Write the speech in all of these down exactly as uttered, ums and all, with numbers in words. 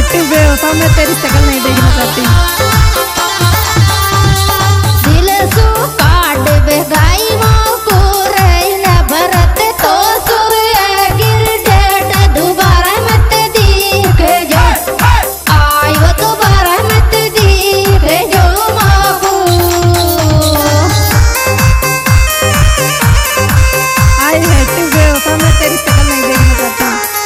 तू बेवफा, मैं तेरी शक्ल नहीं देखना चाहती। दिल सु काट बेगाई माँ को रहना भरत तो सूर्य गिर डेट दोबारा मत दिखे जो आयो दोबारा मत दिखे जो माँ को। आई है तू बेवफा, मैं तेरी शक्ल नहीं देखना चाहती।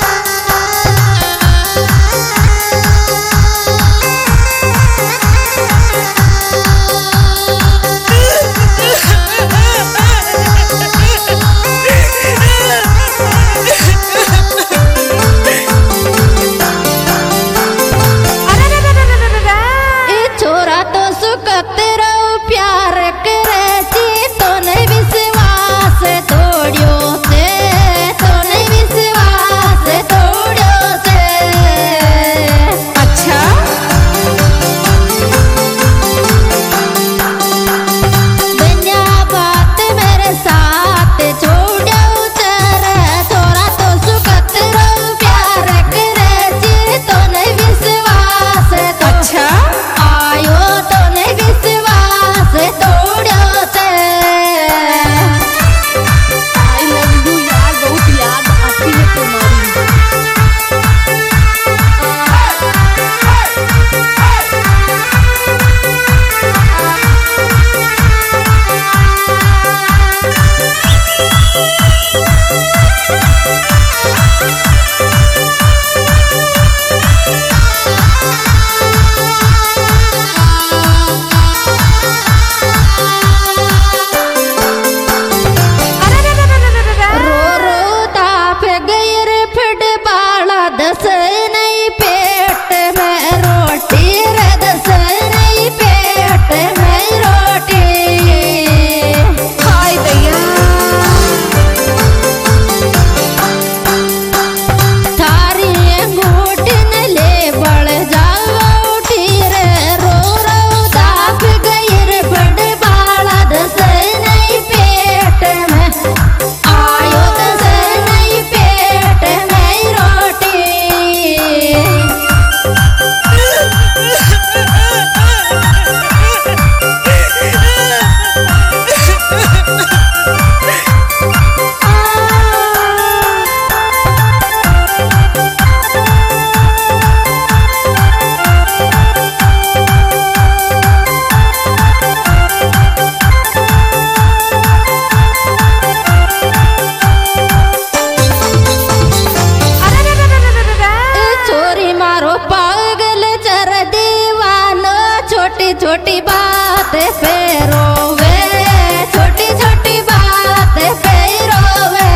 छोटी बात पे रोवे, छोटी छोटी बात पे रोवे।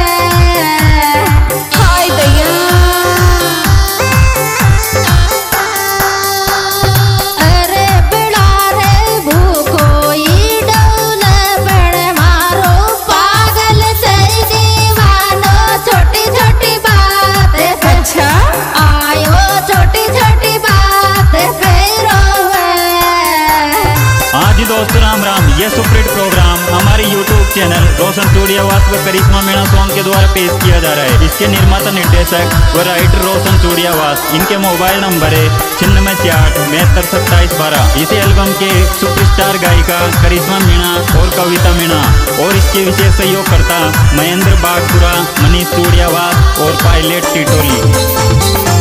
हाय दैया अरे बड़ा रे भूखो ई डौल बड़ मारो पागल से दीवानो। छोटी छोटी बात पे अच्छा आयो, छोटी छोटी बात पे रोवे। हाँ जी दोस्तों, राम राम। ये सुपरहिट प्रोग्राम हमारे यूट्यूब चैनल रोशन चूड़ियावास व करिश्मा मीणा सॉन्ग के द्वारा पेश किया जा रहा है। इसके निर्माता निर्देशक व राइटर रोशन चूड़ियावास। इनके मोबाइल नंबर है छिन्नवे छियाठ बहत्तर सत्ताईस बारह। इस एल्बम के सुपरस्टार गायिका करिश्मा मीणा और कविता मीणा, और इसके विशेष सहयोगकर्ता महेंद्र बागपुरा, मनीष चूड़ियावास और पायलट टिटोली।